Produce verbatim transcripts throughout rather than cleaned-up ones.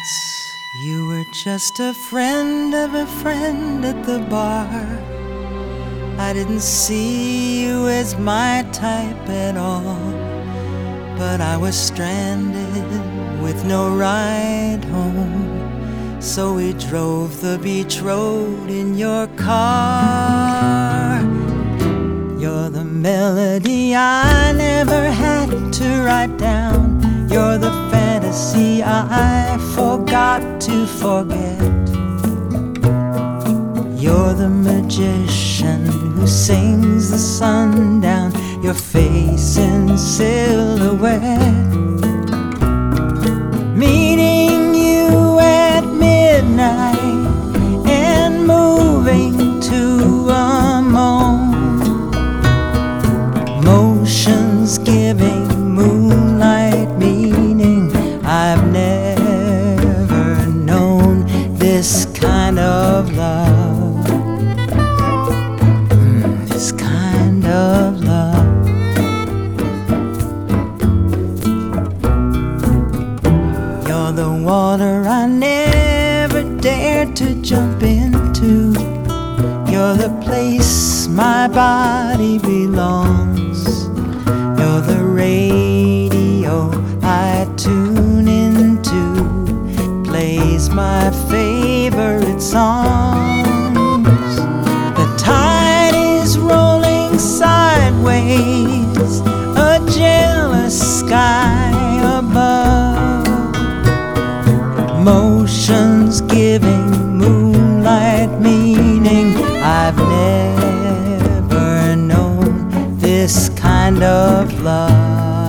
Once you were just a friend of a friend at the bar. I didn't see you as my type at all, but I was stranded with no ride home, so we drove the beach road in your car. You're the melody I never had to write down. You're the fantasy I forgot to forget. You're the magician who sings the sun down, your face in silhouette. Meeting you at midnight and moving to a moan. Motions giving moonlight meaning. I've never known this kind of love, mm, this kind of love. You're the water I never dared to jump into. You're the place my body belongs. You're the radio I tune into, plays my favorite songs. The tide is rolling sideways, a jealous sky above. Motions giving moonlight meaning. I've never known this kind of love.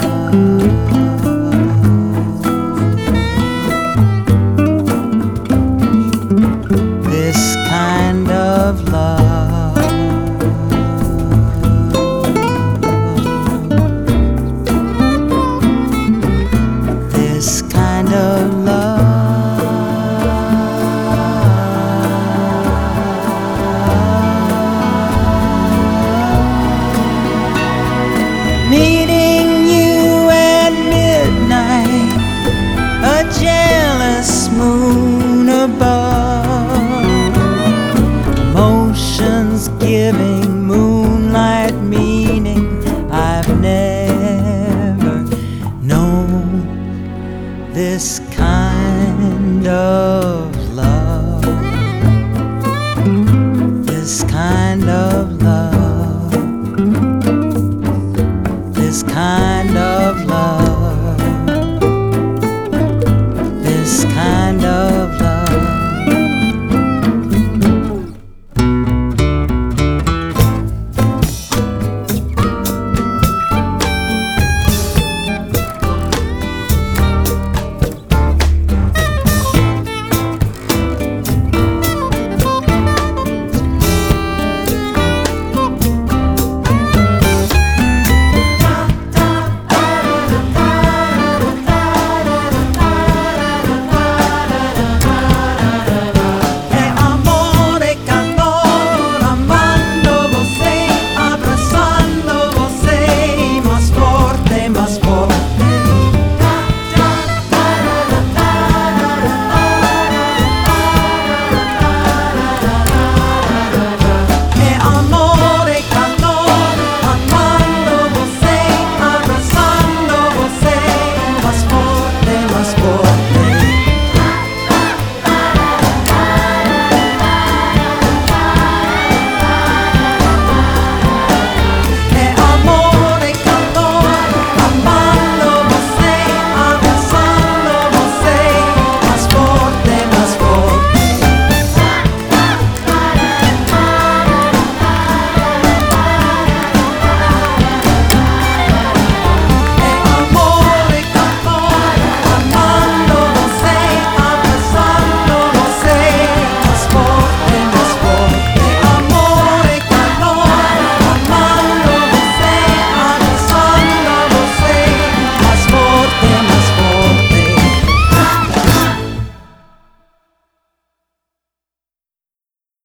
This kind of love. This kind of love. Meeting you at midnight, a jealous moon above. Motions giving moonlight me